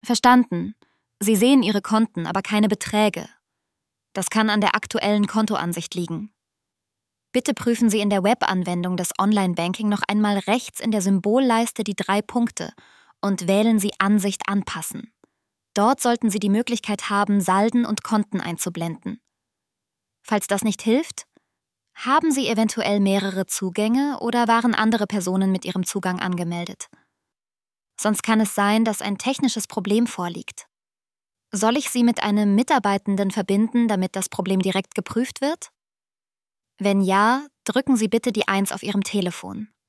Verstanden. Sie sehen Ihre Konten, aber keine Beträge. Das kann an der aktuellen Kontoansicht liegen. Bitte prüfen Sie in der Webanwendung des Online-Banking noch einmal rechts in der Symbolleiste die 3 Punkte und wählen Sie Ansicht anpassen. Dort sollten Sie die Möglichkeit haben, Salden und Konten einzublenden. Falls das nicht hilft, haben Sie eventuell mehrere Zugänge oder waren andere Personen mit Ihrem Zugang angemeldet? Sonst kann es sein, dass ein technisches Problem vorliegt. Soll ich Sie mit einem Mitarbeitenden verbinden, damit das Problem direkt geprüft wird? Wenn ja, drücken Sie bitte die 1 auf Ihrem Telefon.